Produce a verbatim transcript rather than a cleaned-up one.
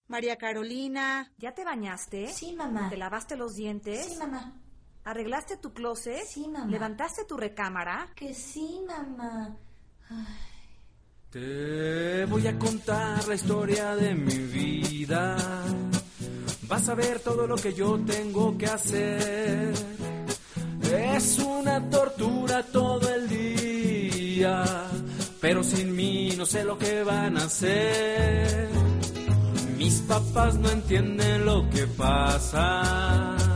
María Carolina. ¿Ya te bañaste? Sí, mamá. ¿Te lavaste los dientes? Sí, mamá. ¿Arreglaste tu closet? Sí, mamá. ¿Levantaste tu recámara? Que sí, mamá. Ay. Te voy a contar la historia de mi vida. Vas a ver todo lo que yo tengo que hacer. Es una tortura todo el día, pero sin mí no sé lo que van a hacer. Mis papás no entienden lo que pasa.